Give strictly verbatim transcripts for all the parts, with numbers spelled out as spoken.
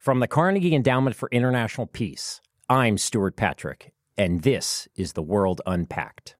From the Carnegie Endowment for International Peace, I'm Stuart Patrick, and this is The World Unpacked.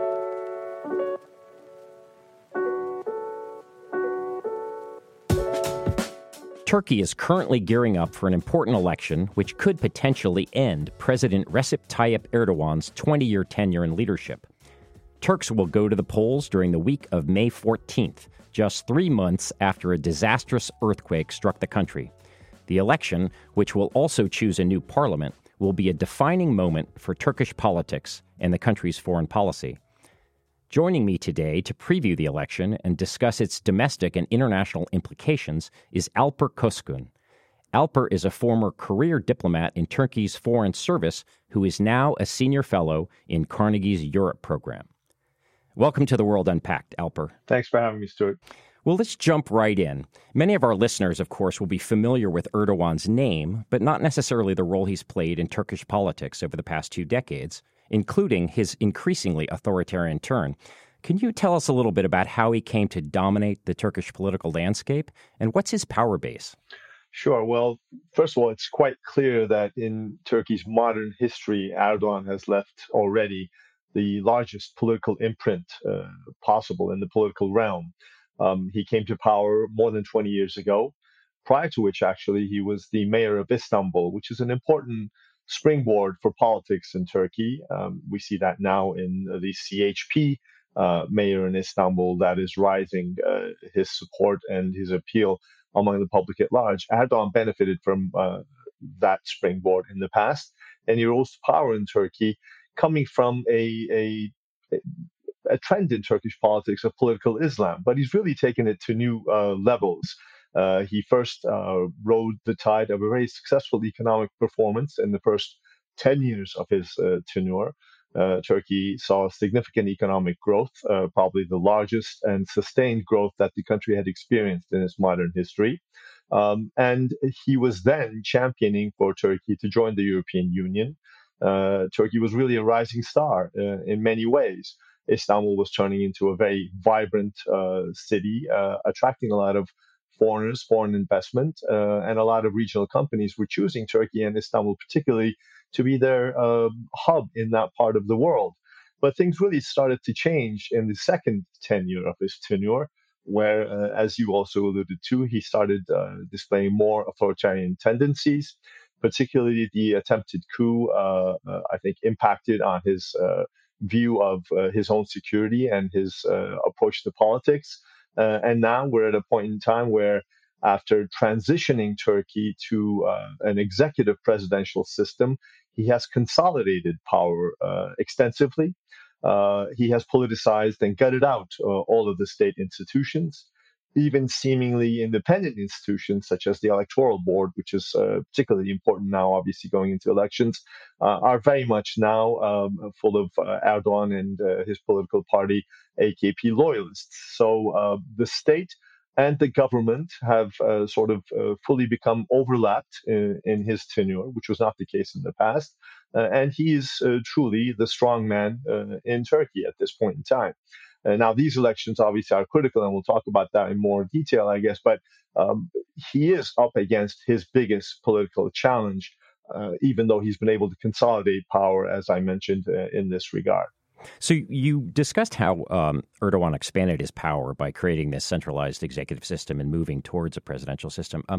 Turkey is currently gearing up for an important election which could potentially end President Recep Tayyip Erdogan's twenty-year tenure in leadership. Turks will go to the polls during the week of May fourteenth, just three months after a disastrous earthquake struck the country. The election, which will also choose a new parliament, will be a defining moment for Turkish politics and the country's foreign policy. Joining me today to preview the election and discuss its domestic and international implications is Alper Koskun. Alper is a former career diplomat in Turkey's Foreign Service who is now a senior fellow in Carnegie's Europe program. Welcome to The World Unpacked, Alper. Thanks for having me, Stuart. Well, let's jump right in. Many of our listeners, of course, will be familiar with Erdogan's name, but not necessarily the role he's played in Turkish politics over the past two decades, including his increasingly authoritarian turn. Can you tell us a little bit about how he came to dominate the Turkish political landscape, and what's his power base? Sure. Well, first of all, it's quite clear that in Turkey's modern history, Erdogan has left already the largest political imprint uh, possible in the political realm. Um, he came to power more than twenty years ago, prior to which, actually, he was the mayor of Istanbul, which is an important springboard for politics in Turkey. Um, we see that now in the C H P uh, mayor in Istanbul that is rising uh, his support and his appeal among the public at large. Erdogan benefited from uh, that springboard in the past, and he rose to power in Turkey coming from a, a, a a trend in Turkish politics of political Islam, but he's really taken it to new uh, levels. Uh, he first uh, rode the tide of a very successful economic performance in the first ten years of his uh, tenure. Uh, Turkey saw significant economic growth, uh, probably the largest and sustained growth that the country had experienced in its modern history. Um, and he was then championing for Turkey to join the European Union. Uh, Turkey was really a rising star uh, in many ways. Istanbul was turning into a very vibrant uh, city, uh, attracting a lot of foreigners, foreign investment, uh, and a lot of regional companies were choosing Turkey and Istanbul particularly to be their um, hub in that part of the world. But things really started to change in the second tenure of his tenure, where, uh, as you also alluded to, he started uh, displaying more authoritarian tendencies, particularly the attempted coup, uh, uh, I think, impacted on his uh, view of uh, his own security and his uh, approach to politics. Uh, and now we're at a point in time where, after transitioning Turkey to uh, an executive presidential system, he has consolidated power uh, extensively. Uh, he has politicized and gutted out uh, all of the state institutions. Even seemingly independent institutions such as the Electoral Board, which is uh, particularly important now, obviously going into elections, uh, are very much now um, full of uh, Erdogan and uh, his political party, A K P loyalists. So uh, the state and the government have uh, sort of uh, fully become overlapped in, in his tenure, which was not the case in the past. Uh, and he is uh, truly the strong man uh, in Turkey at this point in time. Uh, now, these elections obviously are critical, and we'll talk about that in more detail, I guess. But um, he is up against his biggest political challenge, uh, even though he's been able to consolidate power, as I mentioned, uh, in this regard. So you discussed how um, Erdogan expanded his power by creating this centralized executive system and moving towards a presidential system. Um,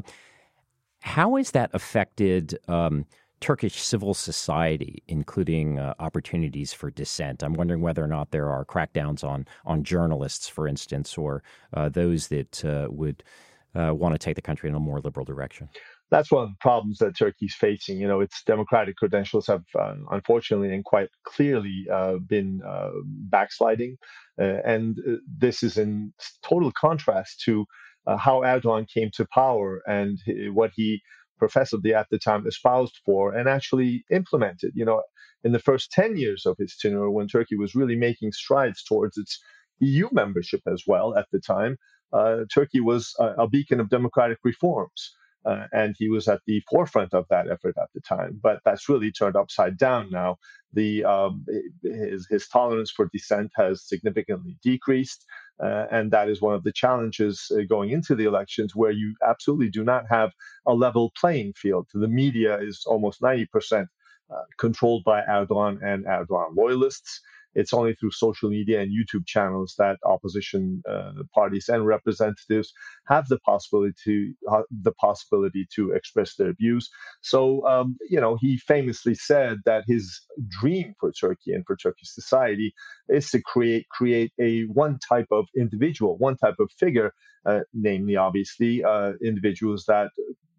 how has that affected um Turkish civil society, including uh, opportunities for dissent? I'm wondering whether or not there are crackdowns on on journalists, for instance, or uh, those that uh, would uh, want to take the country in a more liberal direction. That's one of the problems that Turkey's facing. You know, its democratic credentials have, uh, unfortunately and quite clearly, uh, been uh, backsliding. Uh, and uh, this is in total contrast to uh, how Erdogan came to power and h- what he professedly at the time espoused for and actually implemented. You know, in the first ten years of his tenure, when Turkey was really making strides towards its E U membership as well at the time, uh, Turkey was a, a beacon of democratic reforms. Uh, and he was at the forefront of that effort at the time. But that's really turned upside down now. The um, his his tolerance for dissent has significantly decreased, uh, and that is one of the challenges uh, going into the elections, where you absolutely do not have a level playing field. The media is almost ninety percent uh, controlled by Erdogan and Erdogan loyalists. It's only through social media and YouTube channels that opposition uh, parties and representatives have the possibility to uh, the possibility to express their views. So, um, you know, he famously said that his dream for Turkey and for Turkish society is to create create a one type of individual, one type of figure, uh, namely, obviously, uh, individuals that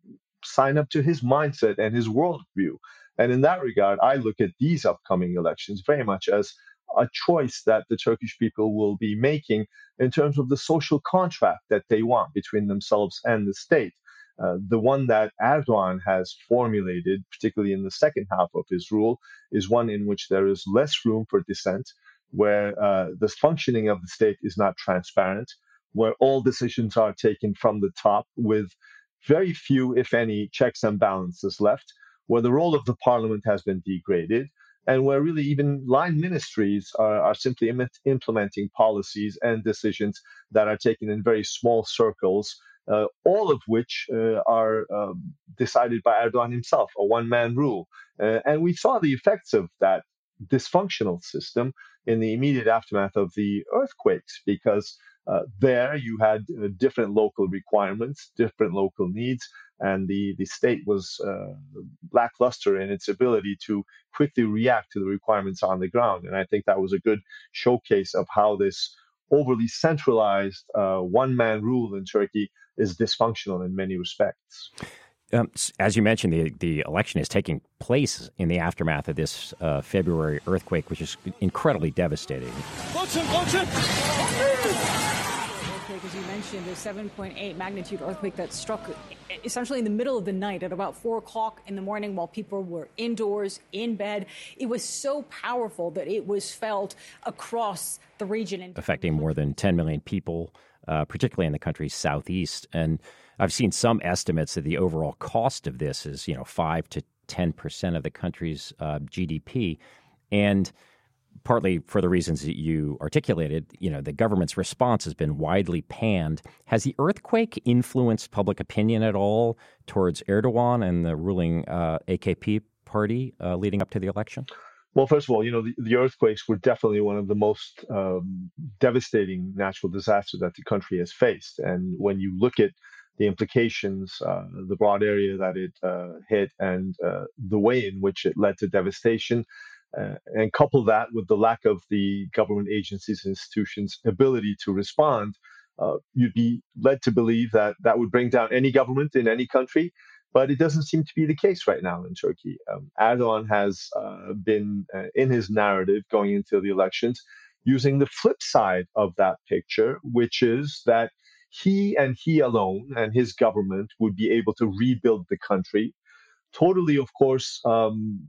sign up to his mindset and his worldview. And in that regard, I look at these upcoming elections very much as a choice that the Turkish people will be making in terms of the social contract that they want between themselves and the state. Uh, the one that Erdogan has formulated, particularly in the second half of his rule, is one in which there is less room for dissent, where uh, the functioning of the state is not transparent, where all decisions are taken from the top with very few, if any, checks and balances left, where the role of the parliament has been degraded, and where really even line ministries are, are simply Im- implementing policies and decisions that are taken in very small circles, uh, all of which uh, are um, decided by Erdogan himself, a one-man rule. Uh, and we saw the effects of that dysfunctional system in the immediate aftermath of the earthquakes, because uh, there you had uh, different local requirements, different local needs, and the, the state was uh, lackluster in its ability to quickly react to the requirements on the ground. And I think that was a good showcase of how this overly centralized uh, one-man rule in Turkey is dysfunctional in many respects. Um, as you mentioned, the, the election is taking place in the aftermath of this uh, February earthquake, which is incredibly devastating. Earthquake, as you mentioned, a seven point eight magnitude earthquake that struck essentially in the middle of the night at about four o'clock in the morning while people were indoors, in bed. It was so powerful that it was felt across the region, affecting more than ten million people, uh, particularly in the country's southeast. And I've seen some estimates that the overall cost of this is, you know, five to ten percent of the country's uh, G D P. And partly for the reasons that you articulated, you know, the government's response has been widely panned. Has the earthquake influenced public opinion at all towards Erdogan and the ruling uh, A K P party uh, leading up to the election? Well, first of all, you know, the, the earthquakes were definitely one of the most um, devastating natural disasters that the country has faced. And when you look at the implications, uh, the broad area that it uh, hit, and uh, the way in which it led to devastation, uh, and couple that with the lack of the government agencies and institutions' ability to respond, uh, you'd be led to believe that that would bring down any government in any country. But it doesn't seem to be the case right now in Turkey. Um, Erdogan has uh, been uh, in his narrative going into the elections using the flip side of that picture, which is that he and he alone and his government would be able to rebuild the country. Totally, of course, um,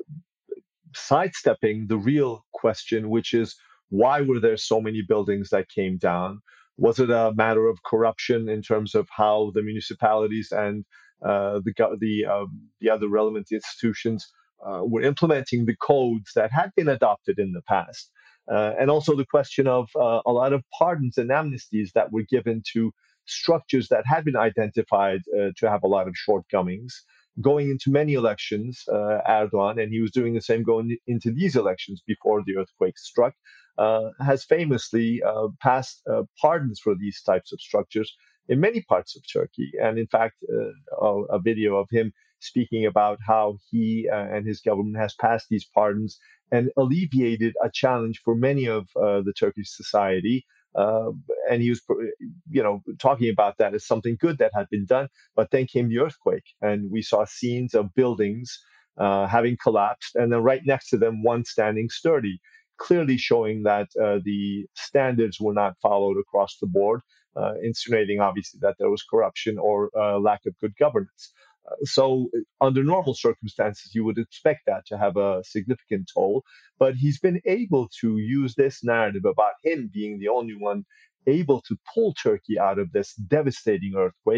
sidestepping the real question, which is why were there so many buildings that came down? Was it a matter of corruption in terms of how the municipalities and uh, the the um, the other relevant institutions uh, were implementing the codes that had been adopted in the past? Uh, and also the question of uh, a lot of pardons and amnesties that were given to structures that had been identified uh, to have a lot of shortcomings. Going into many elections, uh, Erdogan, and he was doing the same going into these elections before the earthquake struck, uh, has famously uh, passed uh, pardons for these types of structures in many parts of Turkey. And in fact, uh, a, a video of him speaking about how he uh, and his government has passed these pardons and alleviated a challenge for many of uh, the Turkish society. Uh, and he was, you know, talking about that as something good that had been done. But then came the earthquake, and we saw scenes of buildings uh, having collapsed, and then right next to them, one standing sturdy, clearly showing that uh, the standards were not followed across the board, uh, insinuating obviously that there was corruption or uh, lack of good governance. Uh, so, under normal circumstances, you would expect that to have a significant toll. But he's been able to use this narrative about him being the only one able to pull Turkey out of this devastating earthquake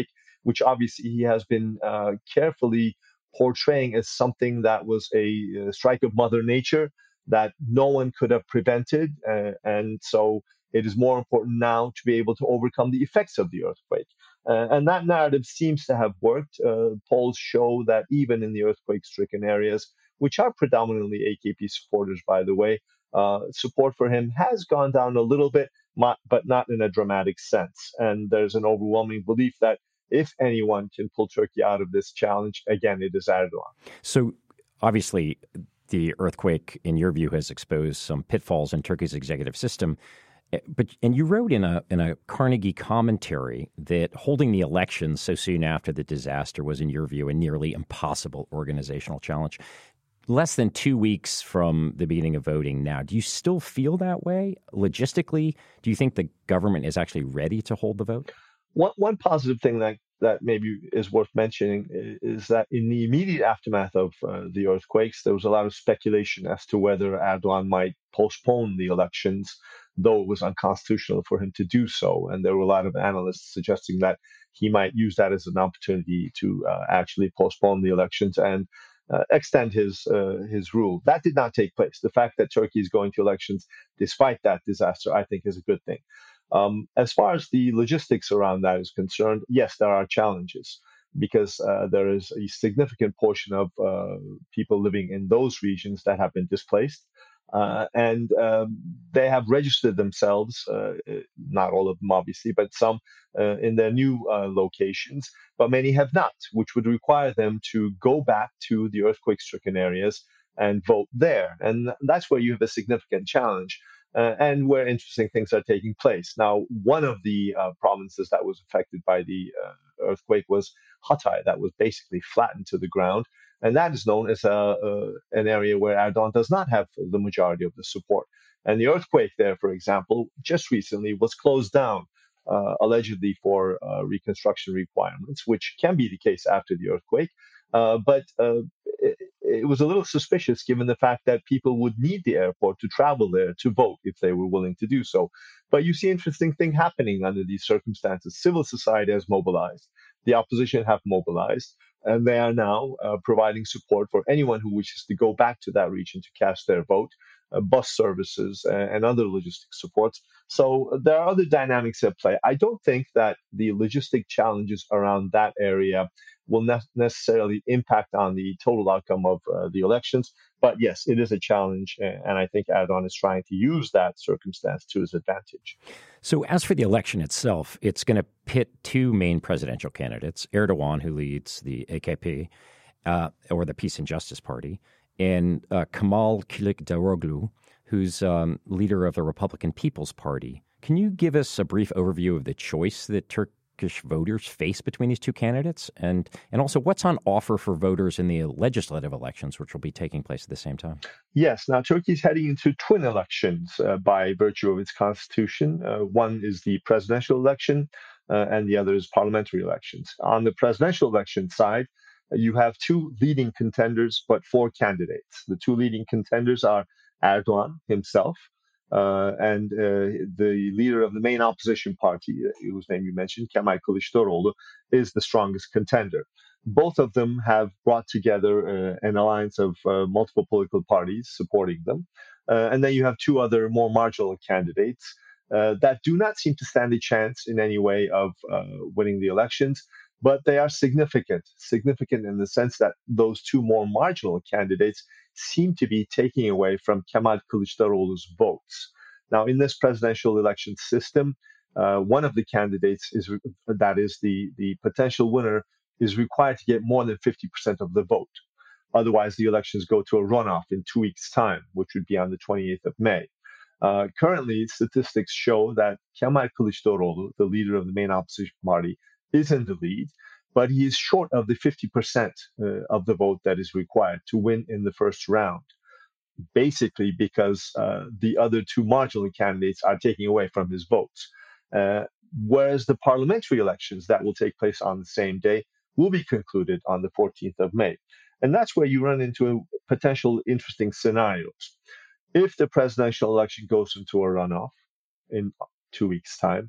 which obviously he has been uh, carefully portraying as something that was a, a strike of Mother Nature that no one could have prevented. Uh, and so it is more important now to be able to overcome the effects of the earthquake. Uh, and that narrative seems to have worked. Uh, polls show that even in the earthquake stricken areas, which are predominantly A K P supporters, by the way, uh, support for him has gone down a little bit, but not in a dramatic sense. And there's an overwhelming belief that if anyone can pull Turkey out of this challenge, again, it is Erdogan. So obviously, the earthquake, in your view, has exposed some pitfalls in Turkey's executive system. But and you wrote in a in a Carnegie commentary that holding the elections so soon after the disaster was, in your view, a nearly impossible organizational challenge. Less than two weeks from the beginning of voting now, do you still feel that way? Logistically, do you think the government is actually ready to hold the vote? One one positive thing that that maybe is worth mentioning is that in the immediate aftermath of uh, the earthquakes, there was a lot of speculation as to whether Erdogan might postpone the elections, though it was unconstitutional for him to do so. And there were a lot of analysts suggesting that he might use that as an opportunity to uh, actually postpone the elections and uh, extend his uh, his rule. That did not take place. The fact that Turkey is going to elections despite that disaster, I think, is a good thing. Um, as far as the logistics around that is concerned, yes, there are challenges because uh, there is a significant portion of uh, people living in those regions that have been displaced. Uh, and um, they have registered themselves, uh, not all of them obviously, but some uh, in their new uh, locations, but many have not, which would require them to go back to the earthquake-stricken areas and vote there. And that's where you have a significant challenge. Uh, and where interesting things are taking place. Now, one of the uh, provinces that was affected by the uh, earthquake was Hatay, that was basically flattened to the ground. And that is known as a, uh, an area where Erdogan does not have the majority of the support. And the earthquake there, for example, just recently was closed down, uh, allegedly for uh, reconstruction requirements, which can be the case after the earthquake. Uh, but uh, it, it was a little suspicious given the fact that people would need the airport to travel there to vote if they were willing to do so. But you see interesting thing happening under these circumstances. Civil society has mobilized. The opposition have mobilized. And they are now uh, providing support for anyone who wishes to go back to that region to cast their vote, uh, bus services and, and other logistic supports. So uh, there are other dynamics at play. I don't think that the logistic challenges around that area will ne- necessarily impact on the total outcome of uh, the elections. But yes, it is a challenge. And I think Erdogan is trying to use that circumstance to his advantage. So as for the election itself, it's going to pit two main presidential candidates, Erdogan, who leads the A K P, uh, or the Peace and Justice Party, and uh, Kemal Kılıçdaroğlu, who's um, leader of the Republican People's Party. Can you give us a brief overview of the choice that Turkish voters face between these two candidates? And and also what's on offer for voters in the legislative elections, which will be taking place at the same time? Yes. Now, Turkey is heading into twin elections uh, by virtue of its constitution. Uh, one is the presidential election uh, and the other is parliamentary elections. On the presidential election side, uh, you have two leading contenders, but four candidates. The two leading contenders are Erdogan himself, Uh, and uh, the leader of the main opposition party, uh, whose name you mentioned, Kemal Kılıçdaroğlu, is the strongest contender. Both of them have brought together uh, an alliance of uh, multiple political parties supporting them. Uh, and then you have two other more marginal candidates uh, that do not seem to stand a chance in any way of uh, winning the elections, but they are significant, significant in the sense that those two more marginal candidates seem to be taking away from Kemal Kılıçdaroğlu's votes. Now, in this presidential election system, uh, one of the candidates is that is the, the potential winner is required to get more than fifty percent of the vote. Otherwise, the elections go to a runoff in two weeks' time, which would be on the twenty-eighth of May. Uh, currently, statistics show that Kemal Kılıçdaroğlu, the leader of the main opposition party, is in the lead, but he is short of the fifty percent uh, of the vote that is required to win in the first round, basically because uh, the other two marginal candidates are taking away from his votes. Uh, whereas the parliamentary elections that will take place on the same day will be concluded on the fourteenth of May. And that's where you run into potential interesting scenarios. If the presidential election goes into a runoff in two weeks' time,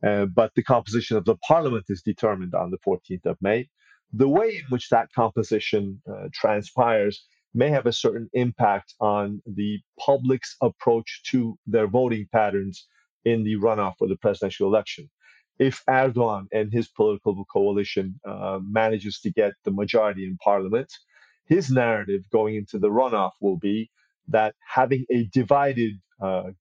Uh, but the composition of the parliament is determined on the fourteenth of May. The way in which that composition uh, transpires may have a certain impact on the public's approach to their voting patterns in the runoff for the presidential election. If Erdogan and his political coalition uh, manages to get the majority in parliament, his narrative going into the runoff will be that having a divided uh,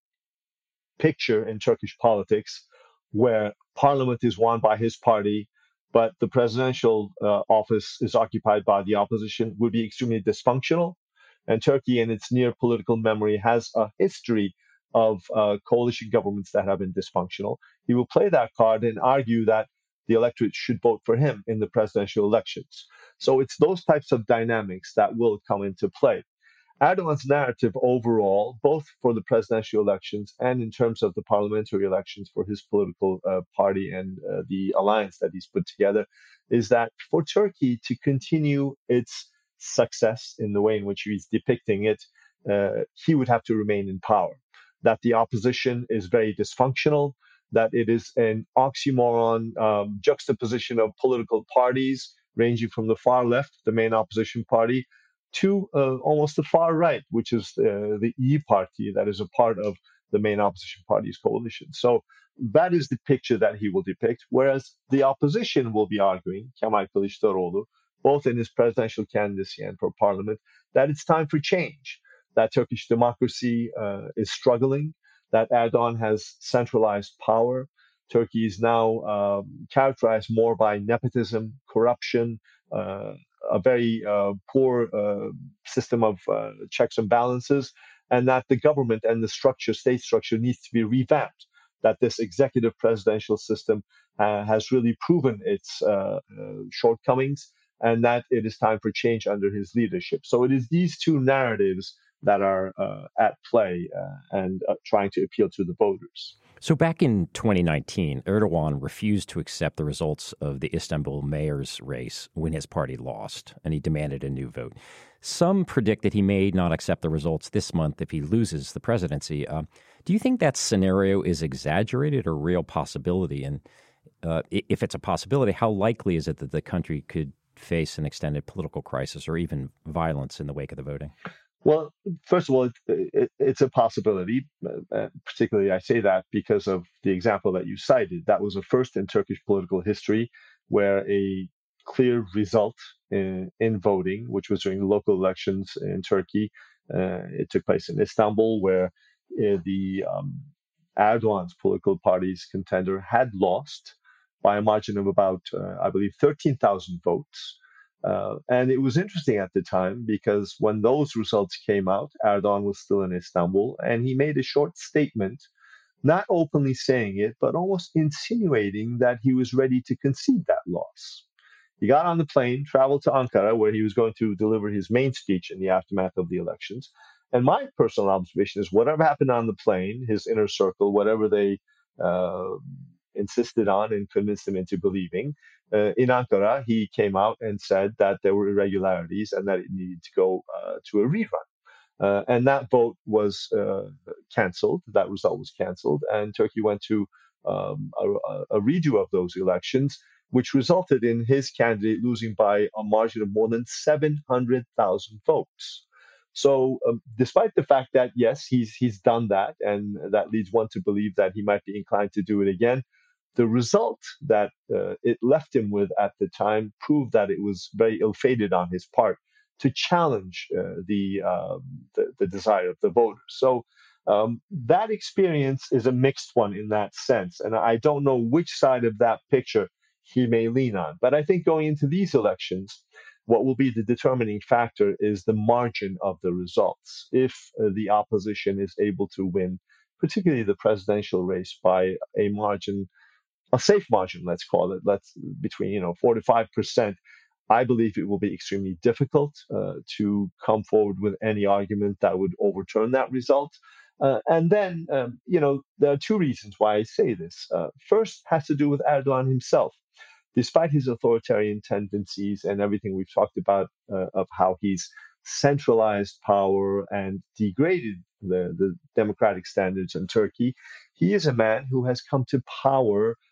picture in Turkish politics where parliament is won by his party, but the presidential uh, office is occupied by the opposition would be extremely dysfunctional. And Turkey, in its near political memory, has a history of uh, coalition governments that have been dysfunctional. He will play that card and argue that the electorate should vote for him in the presidential elections. So it's those types of dynamics that will come into play. Erdogan's narrative overall, both for the presidential elections and in terms of the parliamentary elections for his political uh, party and uh, the alliance that he's put together, is that for Turkey to continue its success in the way in which he's depicting it, uh, he would have to remain in power. That the opposition is very dysfunctional, that it is an oxymoron um, juxtaposition of political parties ranging from the far left, the main opposition party, to uh, almost the far right, which is uh, the E party that is a part of the main opposition party's coalition. So that is the picture that he will depict, whereas the opposition will be arguing, Kemal Kılıçdaroğlu, both in his presidential candidacy and for parliament, that it's time for change, that Turkish democracy uh, is struggling, that Erdogan has centralized power. Turkey is now um, characterized more by nepotism, corruption, uh, a very uh, poor uh, system of uh, checks and balances, and that the government and the structure, state structure, needs to be revamped. That this executive presidential system uh, has really proven its uh, uh, shortcomings, and that it is time for change under his leadership. So it is these two narratives that are uh, at play uh, and uh, trying to appeal to the voters. So back in twenty nineteen, Erdogan refused to accept the results of the Istanbul mayor's race when his party lost, and he demanded a new vote. Some predict that he may not accept the results this month if he loses the presidency. Uh, do you think that scenario is exaggerated or a real possibility? And uh, if it's a possibility, how likely is it that the country could face an extended political crisis or even violence in the wake of the voting? Well, first of all, it, it, it's a possibility. Uh, particularly, I say that because of the example that you cited. That was a first in Turkish political history where a clear result in, in voting, which was during the local elections in Turkey, uh, it took place in Istanbul, where uh, the um, Erdogan's political party's contender had lost by a margin of about, uh, I believe, thirteen thousand votes. Uh, and it was interesting at the time because when those results came out, Erdogan was still in Istanbul, and he made a short statement, not openly saying it, but almost insinuating that he was ready to concede that loss. He got on the plane, traveled to Ankara, where he was going to deliver his main speech in the aftermath of the elections. And my personal observation is whatever happened on the plane, his inner circle, whatever they uh, insisted on and convinced him into believing, uh, in Ankara, he came out and said that there were irregularities and that it needed to go uh, to a rerun. Uh, and that vote was uh, canceled. That result was canceled. And Turkey went to um, a, a redo of those elections, which resulted in his candidate losing by a margin of more than seven hundred thousand votes. So, um, despite the fact that, yes, he's he's done that, and that leads one to believe that he might be inclined to do it again, the result that uh, it left him with at the time proved that it was very ill-fated on his part to challenge uh, the, um, the the desire of the voters. So um, that experience is a mixed one in that sense, and I don't know which side of that picture he may lean on. But I think going into these elections, what will be the determining factor is the margin of the results. If uh, the opposition is able to win, particularly the presidential race, by a margin, a safe margin, let's call it, let's between you know four to five percent. I believe it will be extremely difficult uh, to come forward with any argument that would overturn that result. Uh, and then, um, you know, there are two reasons why I say this. Uh, first has to do with Erdogan himself. Despite his authoritarian tendencies and everything we've talked about uh, of how he's centralized power and degraded the, the democratic standards in Turkey, he is a man who has come to power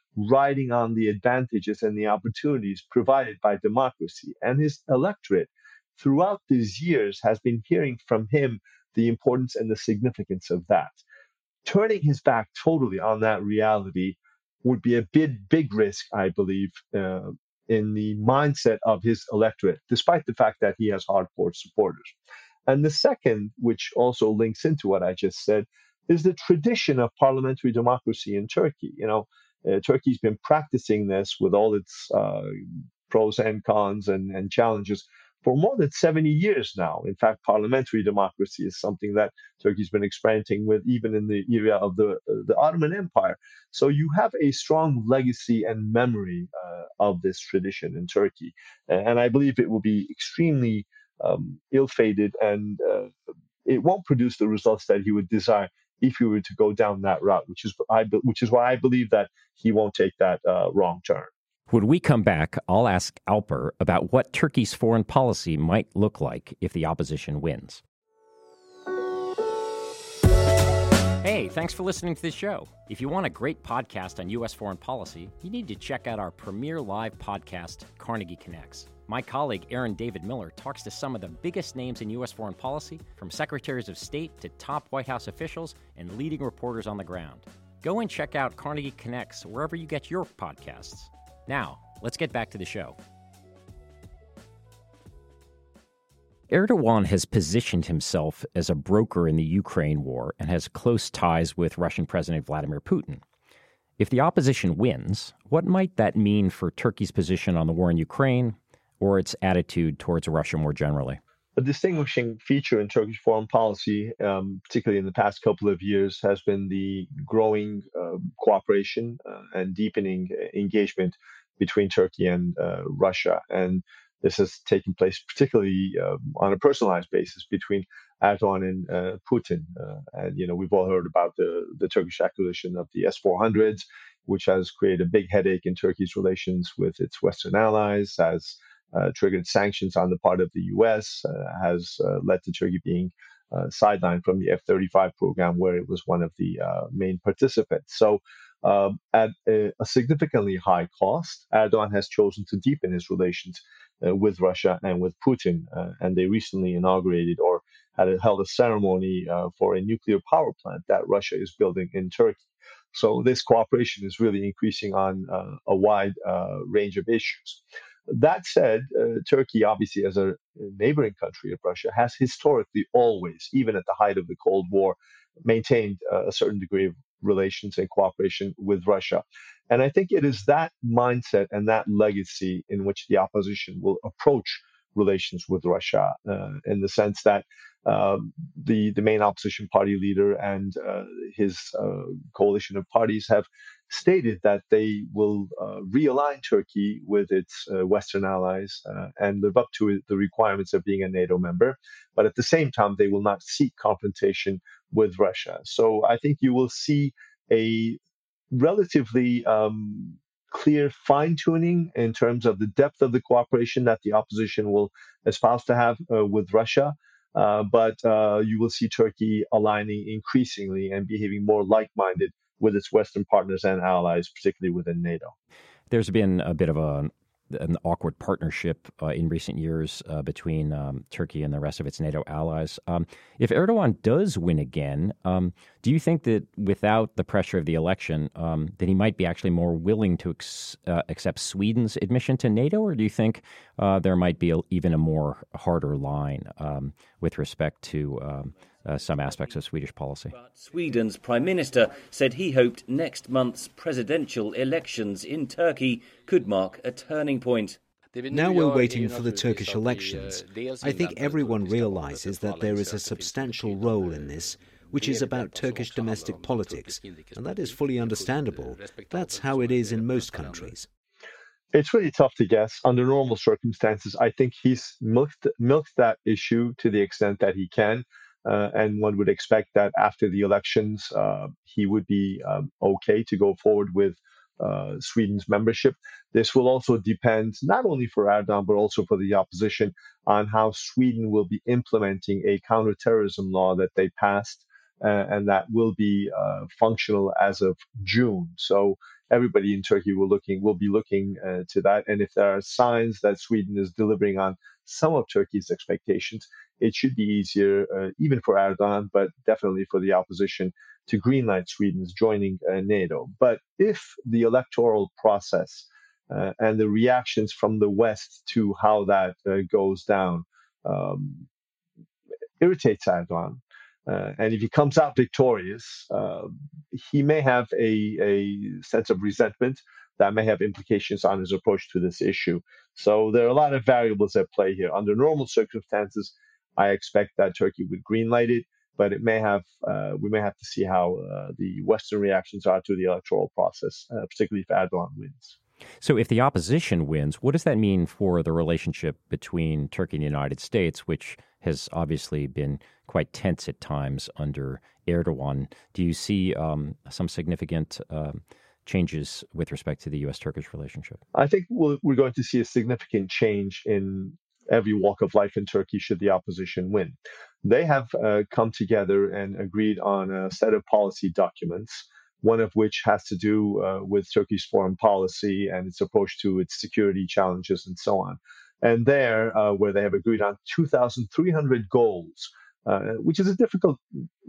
riding on the advantages and the opportunities provided by democracy. And his electorate throughout these years has been hearing from him the importance and the significance of that. Turning his back totally on that reality would be a big, big risk, I believe, uh, in the mindset of his electorate, despite the fact that he has hardcore supporters. And the second, which also links into what I just said, is the tradition of parliamentary democracy in Turkey. You know, uh, Turkey's been practicing this with all its uh, pros and cons and, and challenges for more than seventy years now. In fact, parliamentary democracy is something that Turkey's been experimenting with even in the era of the, uh, the Ottoman Empire. So you have a strong legacy and memory uh, of this tradition in Turkey. And I believe it will be extremely um, ill-fated, and uh, it won't produce the results that he would desire if he were to go down that route, which is, I, which is why I believe that he won't take that uh, wrong turn. When we come back, I'll ask Alper about what Turkey's foreign policy might look like if the opposition wins. Hey, thanks for listening to this show. If you want a great podcast on U S foreign policy, you need to check out our premier live podcast, Carnegie Connects. My colleague, Aaron David Miller, talks to some of the biggest names in U S foreign policy, from secretaries of state to top White House officials and leading reporters on the ground. Go and check out Carnegie Connects wherever you get your podcasts. Now, let's get back to the show. Erdogan has positioned himself as a broker in the Ukraine war and has close ties with Russian President Vladimir Putin. If the opposition wins, what might that mean for Turkey's position on the war in Ukraine or its attitude towards Russia more generally? A distinguishing feature in Turkish foreign policy, um, particularly in the past couple of years, has been the growing uh, cooperation uh, and deepening engagement between Turkey and uh, Russia. And this has taken place particularly uh, on a personalized basis between Erdogan and uh, Putin. Uh, and, you know, we've all heard about the, the Turkish acquisition of the S four hundreds, which has created a big headache in Turkey's relations with its Western allies, has uh, triggered sanctions on the part of the U S, uh, has uh, led to Turkey being uh, sidelined from the F thirty-five program, where it was one of the uh, main participants. So Um, at a, a significantly high cost, Erdogan has chosen to deepen his relations uh, with Russia and with Putin. Uh, and they recently inaugurated or had a, held a ceremony uh, for a nuclear power plant that Russia is building in Turkey. So this cooperation is really increasing on uh, a wide uh, range of issues. That said, uh, Turkey, obviously, as a neighboring country of Russia, has historically always, even at the height of the Cold War, maintained uh, a certain degree of relations and cooperation with Russia. And I think it is that mindset and that legacy in which the opposition will approach relations with Russia, uh, in the sense that uh, the, the main opposition party leader and uh, his uh, coalition of parties have stated that they will uh, realign Turkey with its uh, Western allies uh, and live up to the requirements of being a NATO member. But at the same time, they will not seek confrontation with Russia. So I think you will see a relatively um, clear fine-tuning in terms of the depth of the cooperation that the opposition will espouse to have uh, with Russia. Uh, but uh, you will see Turkey aligning increasingly and behaving more like-minded with its Western partners and allies, particularly within NATO. There's been a bit of a an awkward partnership uh, in recent years uh, between um, Turkey and the rest of its NATO allies. Um, if Erdogan does win again, um, do you think that without the pressure of the election, um, that he might be actually more willing to ex- uh, accept Sweden's admission to NATO, or do you think uh, there might be a, even a more harder line um, with respect to um, uh, some aspects of Swedish policy? But Sweden's Prime Minister said he hoped next month's presidential elections in Turkey could mark a turning point. Now we're waiting for the Turkish elections. I think everyone realizes that there is a substantial role in this, which is about Turkish domestic politics, and that is fully understandable. That's how it is in most countries. It's really tough to guess. Under normal circumstances, I think he's milked, milked that issue to the extent that he can. Uh, and one would expect that after the elections, uh, he would be um, okay to go forward with uh, Sweden's membership. This will also depend not only for Erdogan, but also for the opposition on how Sweden will be implementing a counterterrorism law that they passed, uh, and that will be uh, functional as of June. So everybody in Turkey will looking will be looking uh, to that. And if there are signs that Sweden is delivering on some of Turkey's expectations, it should be easier, uh, even for Erdogan, but definitely for the opposition, to greenlight Sweden's joining uh, NATO. But if the electoral process uh, and the reactions from the West to how that uh, goes down um, irritates Erdogan, uh, and if he comes out victorious, uh, he may have a, a sense of resentment that may have implications on his approach to this issue. So there are a lot of variables at play here. Under normal circumstances, I expect that Turkey would greenlight it, but it may have uh, we may have to see how uh, the Western reactions are to the electoral process, uh, particularly if Erdogan wins. So if the opposition wins, what does that mean for the relationship between Turkey and the United States, which has obviously been quite tense at times under Erdogan? Do you see um, some significant uh, changes with respect to the U S Turkish relationship? I think we'll, we're going to see a significant change in every walk of life in Turkey should the opposition win. They have uh, come together and agreed on a set of policy documents, one of which has to do uh, with Turkey's foreign policy and its approach to its security challenges and so on. And there, uh, where they have agreed on two thousand three hundred goals, uh, which is a difficult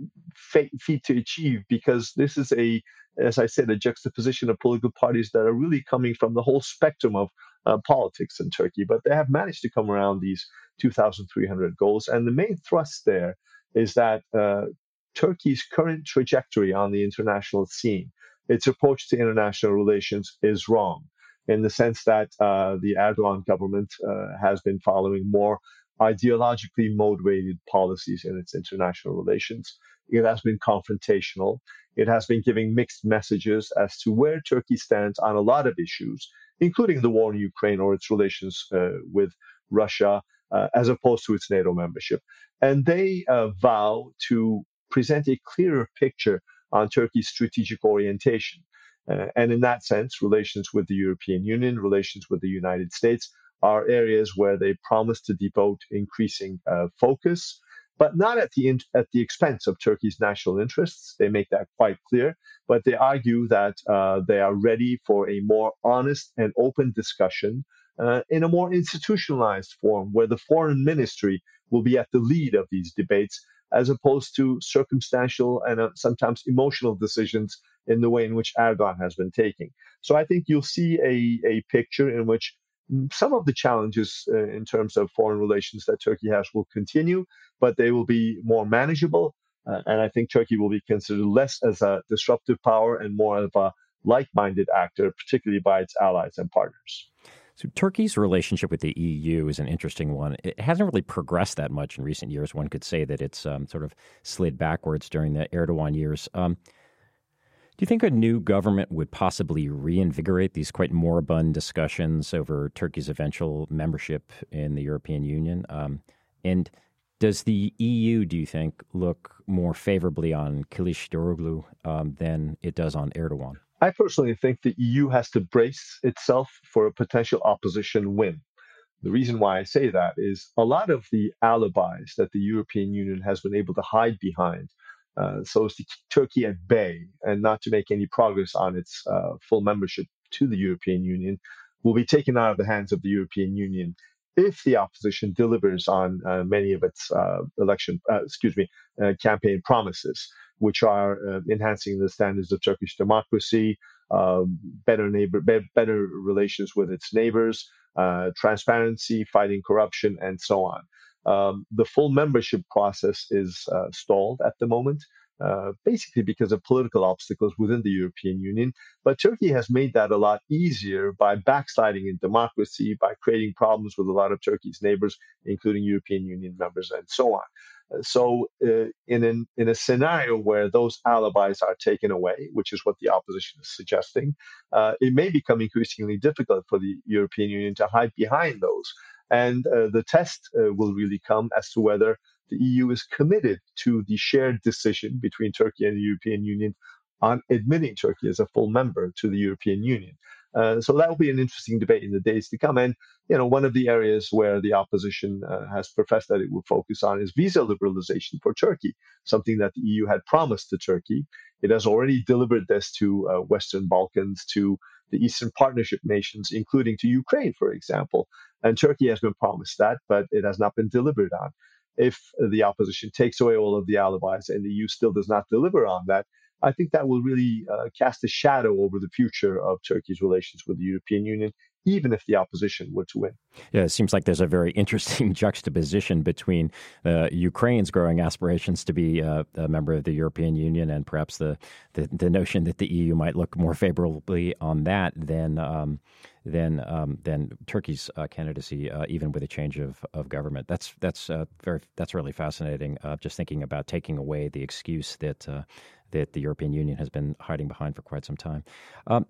feat to achieve because this is a, as I said, a juxtaposition of political parties that are really coming from the whole spectrum of uh, politics in Turkey. But they have managed to come around these two thousand three hundred goals. And the main thrust there is that uh, Turkey's current trajectory on the international scene, its approach to international relations is wrong, in the sense that uh, the Erdogan government uh, has been following more ideologically motivated policies in its international relations. It has been confrontational. It has been giving mixed messages as to where Turkey stands on a lot of issues, including the war in Ukraine or its relations uh, with Russia, uh, as opposed to its NATO membership. And they uh, vow to present a clearer picture on Turkey's strategic orientation. Uh, and in that sense, relations with the European Union, relations with the United States are areas where they promise to devote increasing uh, focus, but not at the in- at the expense of Turkey's national interests. They make that quite clear, but they argue that uh, they are ready for a more honest and open discussion uh, in a more institutionalized form, where the foreign ministry will be at the lead of these debates, as opposed to circumstantial and uh, sometimes emotional decisions in the way in which Erdogan has been taking. So I think you'll see a, a picture in which some of the challenges uh, in terms of foreign relations that Turkey has will continue, but they will be more manageable. Uh, and I think Turkey will be considered less as a disruptive power and more of a like-minded actor, particularly by its allies and partners. So Turkey's relationship with the E U is an interesting one. It hasn't really progressed that much in recent years. One could say that it's um, sort of slid backwards during the Erdogan years. Um, do you think a new government would possibly reinvigorate these quite moribund discussions over Turkey's eventual membership in the European Union? Um, and does the E U, do you think, look more favorably on Kılıçdaroğlu um, than it does on Erdogan? I personally think the E U has to brace itself for a potential opposition win. The reason why I say that is a lot of the alibis that the European Union has been able to hide behind, uh, so as to keep Turkey at bay and not to make any progress on its uh, full membership to the European Union, will be taken out of the hands of the European Union if the opposition delivers on uh, many of its uh, election, uh, excuse me, uh, campaign promises, which are uh, enhancing the standards of Turkish democracy, uh, better neighbor, be- better relations with its neighbors, uh, transparency, fighting corruption, and so on. Um, the full membership process is uh, stalled at the moment, uh, basically because of political obstacles within the European Union. But Turkey has made that a lot easier by backsliding in democracy, by creating problems with a lot of Turkey's neighbors, including European Union members, and so on. So uh, in, an, in a scenario where those alibis are taken away, which is what the opposition is suggesting, uh, it may become increasingly difficult for the European Union to hide behind those. And uh, the test uh, will really come as to whether the E U is committed to the shared decision between Turkey and the European Union on admitting Turkey as a full member to the European Union. Uh, so that will be an interesting debate in the days to come. And, you know, one of the areas where the opposition uh, has professed that it will focus on is visa liberalization for Turkey, something that the E U had promised to Turkey. It has already delivered this to uh, Western Balkans, to the Eastern Partnership nations, including to Ukraine, for example. And Turkey has been promised that, but it has not been delivered on. If the opposition takes away all of the alibis and the E U still does not deliver on that, I think that will really uh, cast a shadow over the future of Turkey's relations with the European Union, even if the opposition were to win. Yeah, it seems like there's a very interesting juxtaposition between uh, Ukraine's growing aspirations to be uh, a member of the European Union and perhaps the, the, the notion that the E U might look more favorably on that than um, than um, than Turkey's uh, candidacy, uh, even with a change of, of government. That's that's uh, very that's really fascinating. Uh, just thinking about taking away the excuse that uh, that the European Union has been hiding behind for quite some time. Um,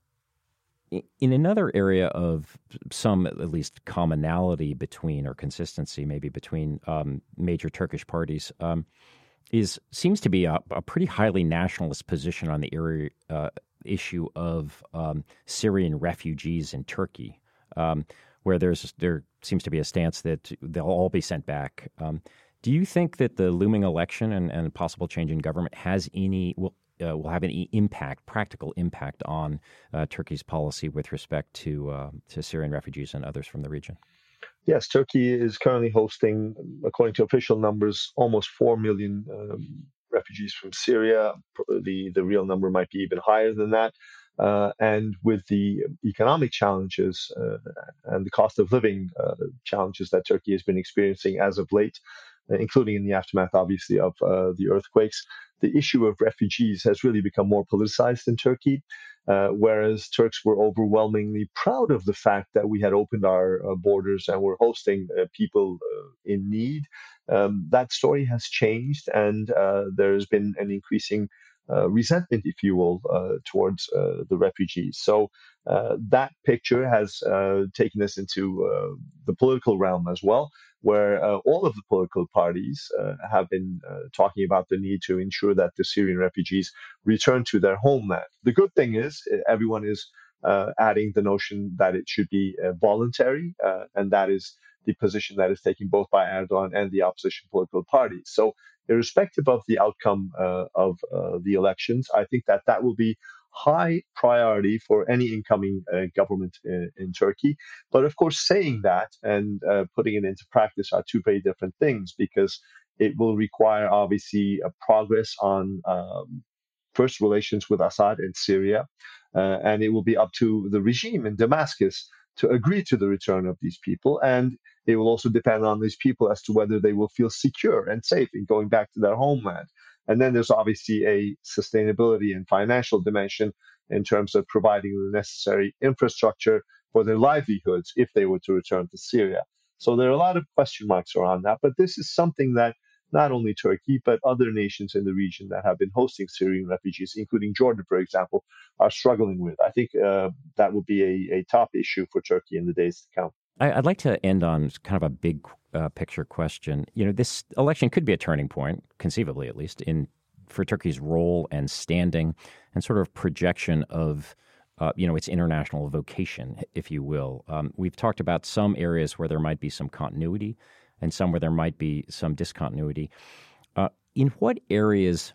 In another area of some, at least, commonality between or consistency, maybe between um, major Turkish parties, um, is seems to be a, a pretty highly nationalist position on the area, uh, issue of um, Syrian refugees in Turkey, um, where there's there seems to be a stance that they'll all be sent back. Um, do you think that the looming election and, and possible change in government has any will Uh, will have any impact, practical impact on uh, Turkey's policy with respect to uh, to Syrian refugees and others from the region? Yes, Turkey is currently hosting, according to official numbers, almost four million um, refugees from Syria. The, the real number might be even higher than that. Uh, and with the economic challenges uh, and the cost of living uh, challenges that Turkey has been experiencing as of late, including in the aftermath, obviously, of uh, the earthquakes, the issue of refugees has really become more politicized in Turkey, uh, whereas Turks were overwhelmingly proud of the fact that we had opened our uh, borders and were hosting uh, people uh, in need. Um, that story has changed, and uh, there's been an increasing uh, resentment, if you will, uh, towards uh, the refugees. So uh, that picture has uh, taken us into uh, the political realm as well, where uh, all of the political parties uh, have been uh, talking about the need to ensure that the Syrian refugees return to their homeland. The good thing is everyone is uh, adding the notion that it should be uh, voluntary, uh, and that is the position that is taken both by Erdogan and the opposition political parties. So irrespective of the outcome uh, of uh, the elections, I think that that will be high priority for any incoming uh, government in, in Turkey. But of course, saying that and uh, putting it into practice are two very different things, because it will require, obviously, a progress on um, first relations with Assad in Syria. Uh, and it will be up to the regime in Damascus to agree to the return of these people. And it will also depend on these people as to whether they will feel secure and safe in going back to their homeland. And then there's obviously a sustainability and financial dimension in terms of providing the necessary infrastructure for their livelihoods if they were to return to Syria. So there are a lot of question marks around that. But this is something that not only Turkey, but other nations in the region that have been hosting Syrian refugees, including Jordan, for example, are struggling with. I think uh, that would be a, a top issue for Turkey in the days to come. I'd like to end on kind of a big uh, picture question. You know, this election could be a turning point, conceivably at least, in for Turkey's role and standing and sort of projection of, uh, you know, its international vocation, if you will. Um, we've talked about some areas where there might be some continuity and some where there might be some discontinuity. Uh, in what areas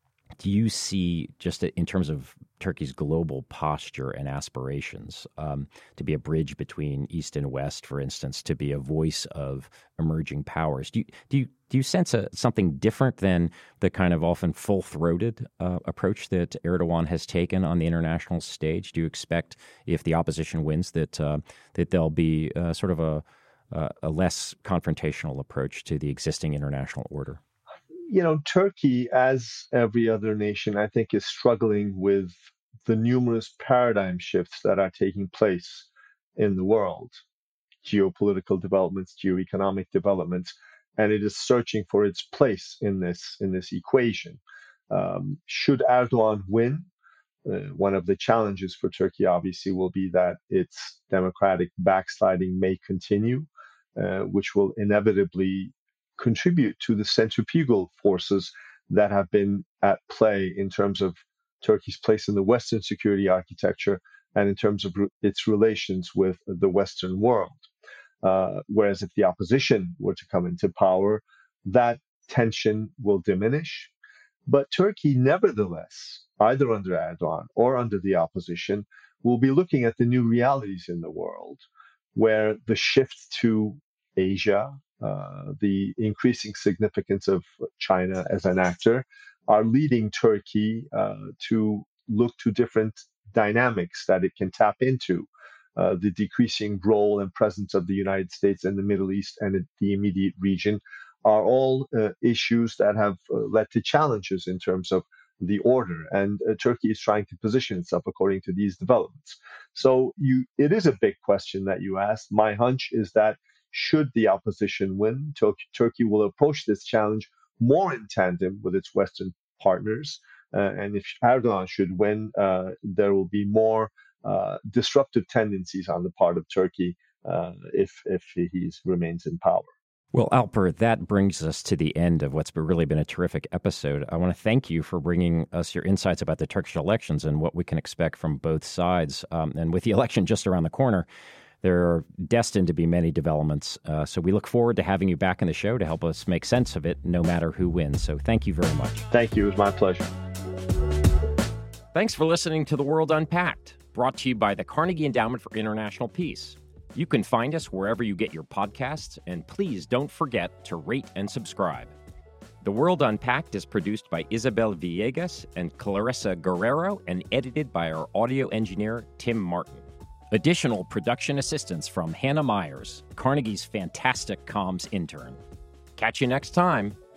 do you see, just in terms of Turkey's global posture and aspirations, um, to be a bridge between East and West, for instance, to be a voice of emerging powers? Do you do you, do you sense a, something different than the kind of often full-throated uh, approach that Erdogan has taken on the international stage? Do you expect, if the opposition wins, that uh, that there'll be uh, sort of a, a a less confrontational approach to the existing international order? You know, Turkey, as every other nation, I think, is struggling with the numerous paradigm shifts that are taking place in the world, geopolitical developments, geoeconomic developments, and it is searching for its place in this in this equation. Um, should Erdogan win, uh, one of the challenges for Turkey, obviously, will be that its democratic backsliding may continue, uh, which will inevitably contribute to the centrifugal forces that have been at play in terms of Turkey's place in the Western security architecture and in terms of re- its relations with the Western world. Uh, whereas if the opposition were to come into power, that tension will diminish. But Turkey, nevertheless, either under Erdogan or under the opposition, will be looking at the new realities in the world, where the shift to Asia, uh, the increasing significance of China as an actor, are leading Turkey uh, to look to different dynamics that it can tap into. Uh, the decreasing role and presence of the United States in the Middle East and in the immediate region are all uh, issues that have uh, led to challenges in terms of the order. And uh, Turkey is trying to position itself according to these developments. So you, it is a big question that you asked. My hunch is that should the opposition win, Tur- Turkey will approach this challenge more in tandem with its Western partners. Uh, and if Erdogan should win, uh, there will be more uh, disruptive tendencies on the part of Turkey uh, if if he remains in power. Well, Alper, that brings us to the end of what's really been a terrific episode. I want to thank you for bringing us your insights about the Turkish elections and what we can expect from both sides. Um, and with the election just around the corner, there are destined to be many developments. Uh, so we look forward to having you back in the show to help us make sense of it, no matter who wins. So thank you very much. Thank you. It was my pleasure. Thanks for listening to The World Unpacked, brought to you by the Carnegie Endowment for International Peace. You can find us wherever you get your podcasts, and please don't forget to rate and subscribe. The World Unpacked is produced by Isabel Villegas and Clarissa Guerrero and edited by our audio engineer, Tim Martin. Additional production assistance from Hannah Myers, Carnegie's fantastic comms intern. Catch you next time.